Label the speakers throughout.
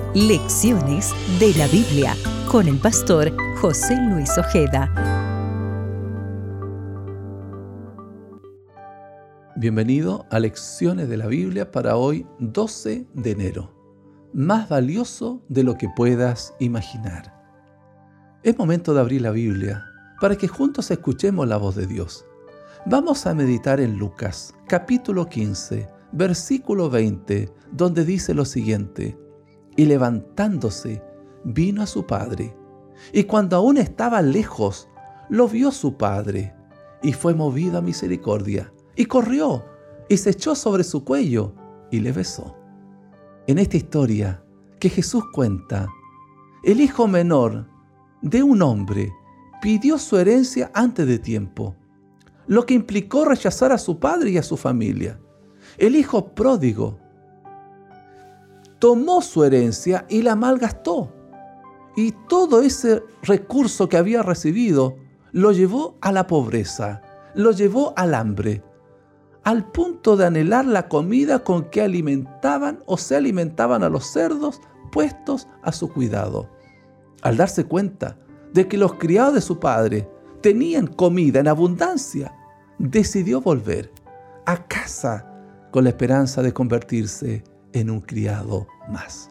Speaker 1: Lecciones de la Biblia con el pastor José Luis Ojeda.
Speaker 2: Bienvenido a Lecciones de la Biblia para hoy, 12 de enero. Más valioso de lo que puedas imaginar. Es momento de abrir la Biblia para que juntos escuchemos la voz de Dios. Vamos a meditar en Lucas, capítulo 15, versículo 20, donde dice lo siguiente: y levantándose, vino a su padre, y cuando aún estaba lejos, lo vio su padre, y fue movido a misericordia, y corrió, y se echó sobre su cuello, y le besó. En esta historia que Jesús cuenta, el hijo menor de un hombre pidió su herencia antes de tiempo, lo que implicó rechazar a su padre y a su familia. El hijo pródigo tomó su herencia y la malgastó. Y todo ese recurso que había recibido lo llevó a la pobreza, lo llevó al hambre, al punto de anhelar la comida con que alimentaban o se alimentaban a los cerdos puestos a su cuidado. Al darse cuenta de que los criados de su padre tenían comida en abundancia, decidió volver a casa con la esperanza de convertirse en un criado más.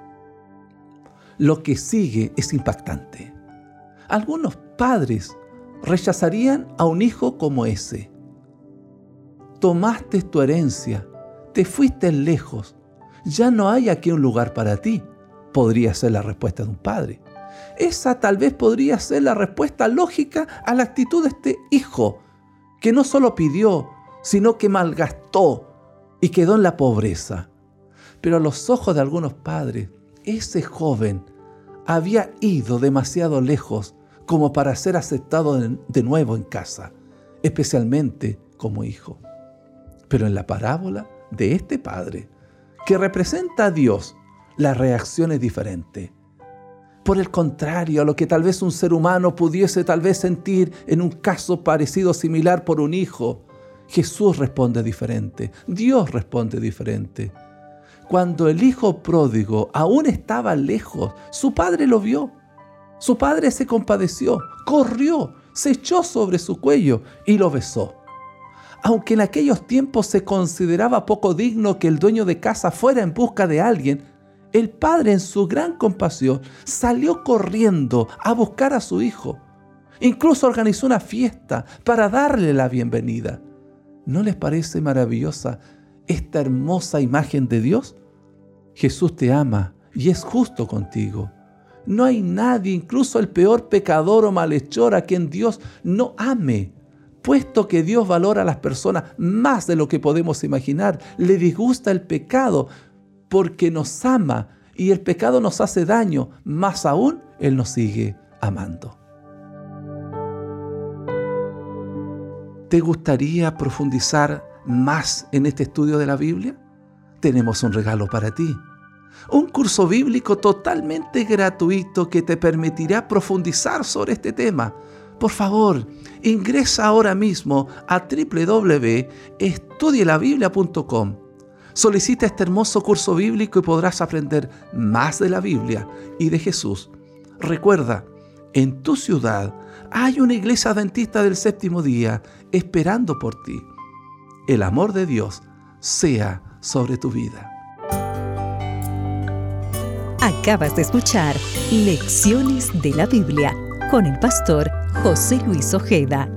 Speaker 2: Lo que sigue es impactante. Algunos padres rechazarían a un hijo como ese. Tomaste tu herencia, te fuiste lejos, ya no hay aquí un lugar para ti, podría ser la respuesta de un padre. Esa tal vez podría ser la respuesta lógica a la actitud de este hijo, que no solo pidió, sino que malgastó y quedó en la pobreza. Pero a los ojos de algunos padres, ese joven había ido demasiado lejos como para ser aceptado de nuevo en casa, especialmente como hijo. Pero en la parábola de este padre, que representa a Dios, la reacción es diferente. Por el contrario a lo que tal vez un ser humano pudiese tal vez sentir en un caso parecido similar por un hijo, Jesús responde diferente, Dios responde diferente. Cuando el hijo pródigo aún estaba lejos, su padre lo vio. Su padre se compadeció, corrió, se echó sobre su cuello y lo besó. Aunque en aquellos tiempos se consideraba poco digno que el dueño de casa fuera en busca de alguien, el padre en su gran compasión salió corriendo a buscar a su hijo. Incluso organizó una fiesta para darle la bienvenida. ¿No les parece maravillosa esta hermosa imagen de Dios? Jesús te ama y es justo contigo. No hay nadie, incluso el peor pecador o malhechor, a quien Dios no ame. Puesto que Dios valora a las personas más de lo que podemos imaginar, le disgusta el pecado porque nos ama y el pecado nos hace daño, más aún Él nos sigue amando. ¿Te gustaría profundizar más en este estudio de la Biblia? Tenemos un regalo para ti. Un curso bíblico totalmente gratuito que te permitirá profundizar sobre este tema. Por favor, ingresa ahora mismo a www.estudielabiblia.com. Solicita este hermoso curso bíblico y podrás aprender más de la Biblia y de Jesús. Recuerda, en tu ciudad hay una iglesia adventista del séptimo día esperando por ti. El amor de Dios sea sobre tu vida.
Speaker 1: Acabas de escuchar Lecciones de la Biblia con el pastor José Luis Ojeda.